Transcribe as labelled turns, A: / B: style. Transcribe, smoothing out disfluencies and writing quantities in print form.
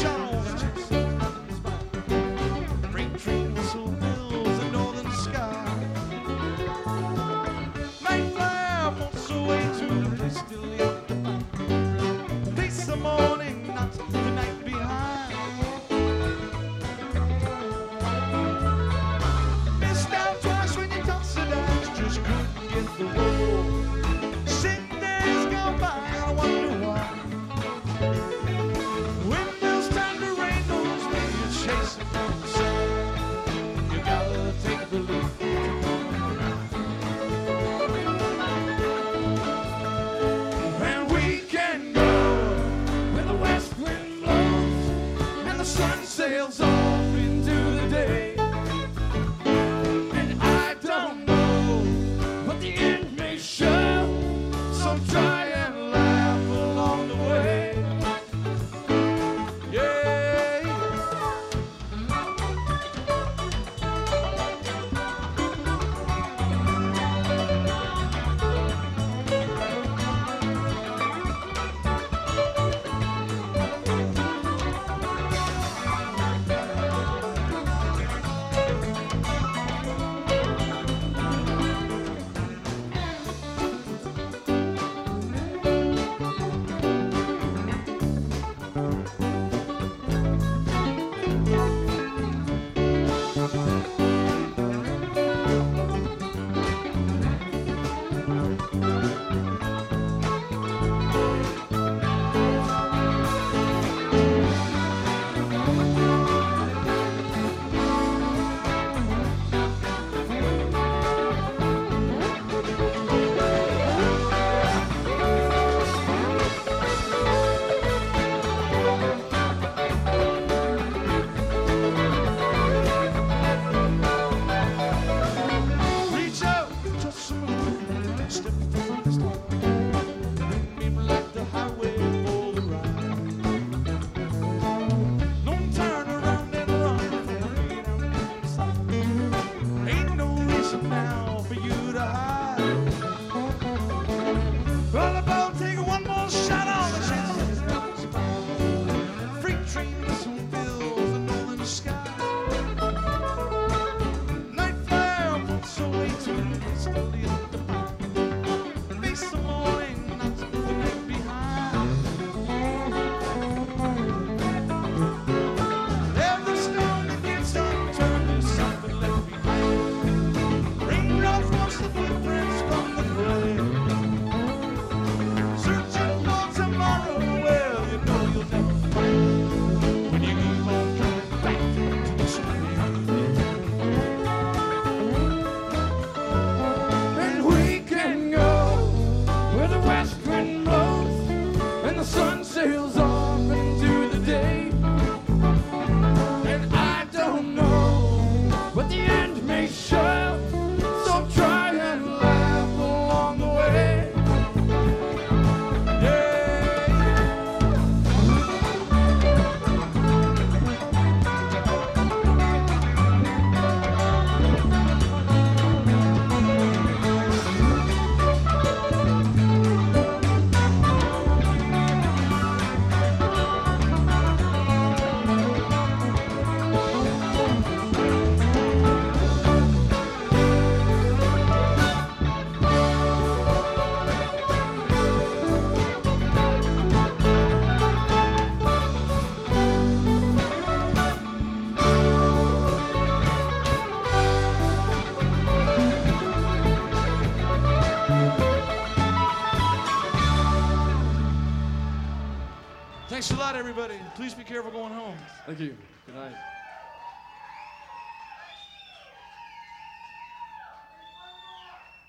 A: sails off into the day, and I don't know what the end may show, so try and laugh along the way. Yeah, the sun sails off into the day, and I don't know what the end may show, so try and laugh along the way. Thanks a lot, everybody. Please be careful going home.
B: Thank you. Good night.